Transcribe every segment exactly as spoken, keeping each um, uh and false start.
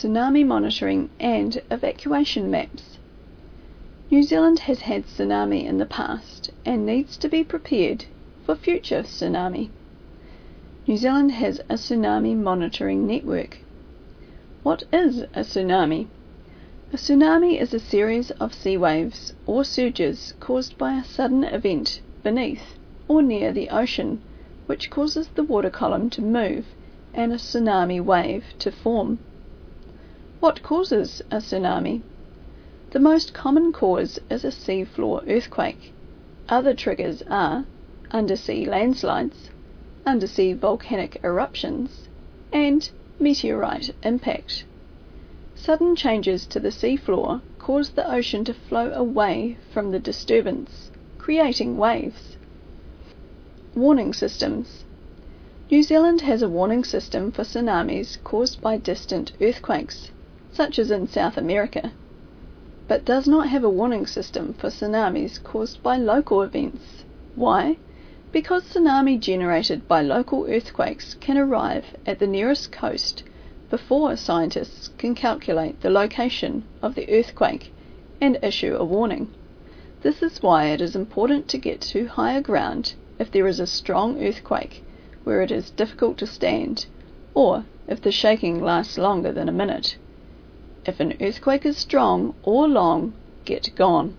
tsunami monitoring and evacuation maps. New Zealand has had tsunami in the past and needs to be prepared for future tsunami. New Zealand has a tsunami monitoring network. What is a tsunami? A tsunami is a series of sea waves or surges caused by a sudden event beneath or near the ocean, which causes the water column to move and a tsunami wave to form. What causes a tsunami? The most common cause is a seafloor earthquake. Other triggers are undersea landslides, undersea volcanic eruptions, and meteorite impact. Sudden changes to the seafloor cause the ocean to flow away from the disturbance, creating waves. Warning systems. New Zealand has a warning system for tsunamis caused by distant earthquakes, such as in South America, but does not have a warning system for tsunamis caused by local events. Why? Because tsunami generated by local earthquakes can arrive at the nearest coast before scientists can calculate the location of the earthquake and issue a warning. This is why it is important to get to higher ground if there is a strong earthquake where it is difficult to stand, or if the shaking lasts longer than a minute. If an earthquake is strong or long, get gone.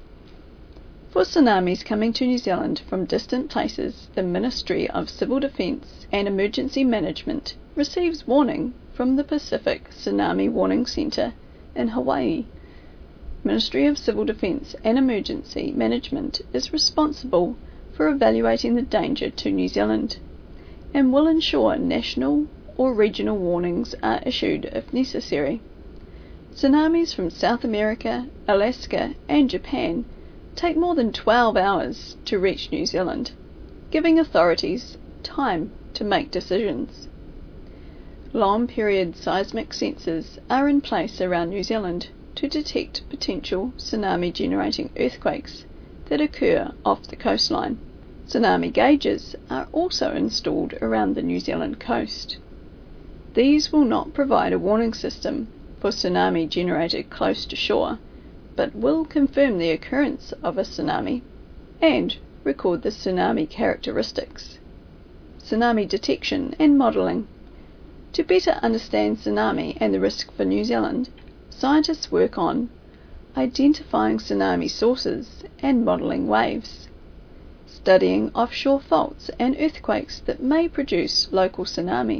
For tsunamis coming to New Zealand from distant places, the Ministry of Civil Defence and Emergency Management receives warning from the Pacific Tsunami Warning Centre in Hawaii. Ministry of Civil Defence and Emergency Management is responsible for evaluating the danger to New Zealand and will ensure national or regional warnings are issued if necessary. Tsunamis from South America, Alaska and Japan take more than twelve hours to reach New Zealand, giving authorities time to make decisions. Long-period seismic sensors are in place around New Zealand to detect potential tsunami-generating earthquakes that occur off the coastline. Tsunami gauges are also installed around the New Zealand coast. These will not provide a warning system for tsunami generated close to shore, but will confirm the occurrence of a tsunami and record the tsunami characteristics. Tsunami detection and modelling. To better understand tsunami and the risk for New Zealand, scientists work on identifying tsunami sources and modelling waves, studying offshore faults and earthquakes that may produce local tsunami,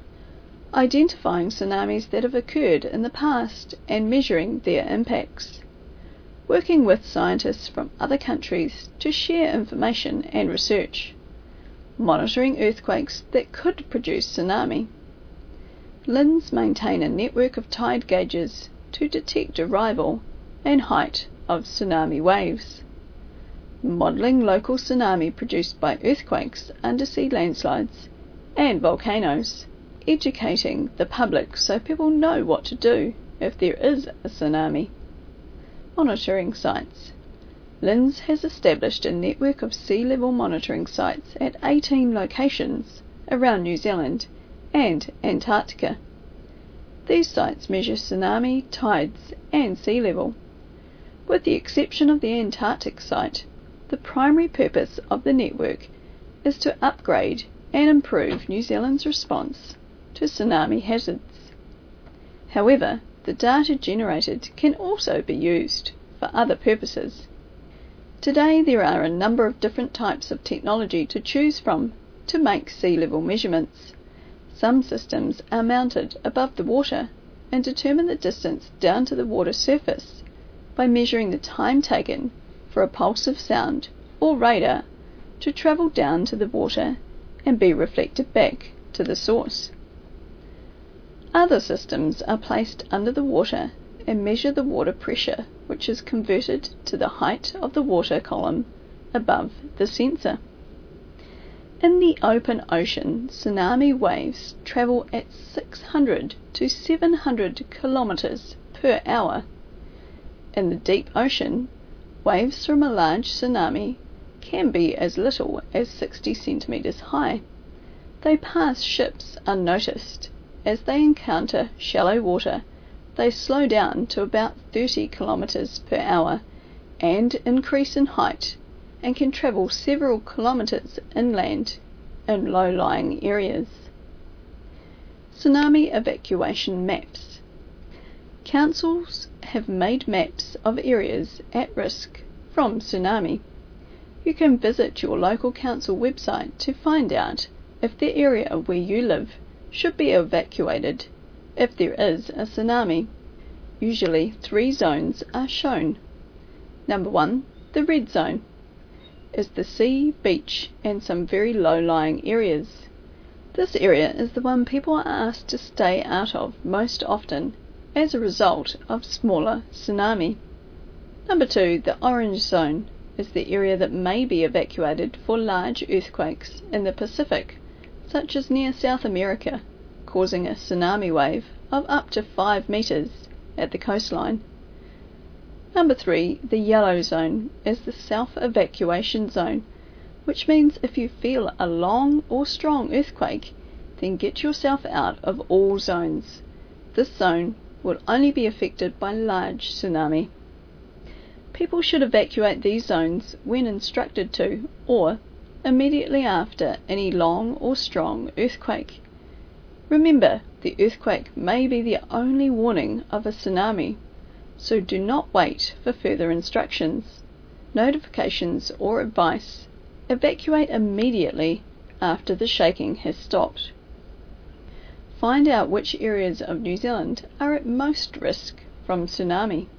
identifying tsunamis that have occurred in the past and measuring their impacts, working with scientists from other countries to share information and research, monitoring earthquakes that could produce tsunami. L I N S maintain a network of tide gauges to detect arrival and height of tsunami waves, modelling local tsunami produced by earthquakes, undersea landslides and volcanoes, educating the public so people know what to do if there is a tsunami. Monitoring sites. L I N S has established a network of sea level monitoring sites at eighteen locations around New Zealand and Antarctica. These sites measure tsunami, tides and sea level. With the exception of the Antarctic site, the primary purpose of the network is to upgrade and improve New Zealand's response to tsunami hazards. However, the data generated can also be used for other purposes. Today there are a number of different types of technology to choose from to make sea level measurements. Some systems are mounted above the water and determine the distance down to the water surface by measuring the time taken for a pulse of sound or radar to travel down to the water and be reflected back to the source. Other systems are placed under the water and measure the water pressure, which is converted to the height of the water column above the sensor. In the open ocean, tsunami waves travel at six hundred to seven hundred kilometers per hour. In the deep ocean, waves from a large tsunami can be as little as sixty centimeters high. They pass ships unnoticed as they encounter shallow water, they slow down to about thirty kilometers per hour and increase in height, and can travel several kilometers inland in low-lying areas. Tsunami evacuation maps. Councils have made maps of areas at risk from tsunami. You can visit your local council website to find out if the area where you live should be evacuated if there is a tsunami. Usually three zones are shown. Number one, the red zone, is the sea, beach, and some very low-lying areas. This area is the one people are asked to stay out of most often as a result of smaller tsunami. Number two, the orange zone, is the area that may be evacuated for large earthquakes in the Pacific, such as near South America, causing a tsunami wave of up to five meters at the coastline. Number three, the yellow zone, is the self-evacuation zone, which means if you feel a long or strong earthquake, then get yourself out of all zones. This zone will only be affected by large tsunami. People should evacuate these zones when instructed to, or immediately after any long or strong earthquake. Remember, the earthquake may be the only warning of a tsunami, so do not wait for further instructions, notifications, or advice. Evacuate immediately after the shaking has stopped. Find out which areas of New Zealand are at most risk from tsunami.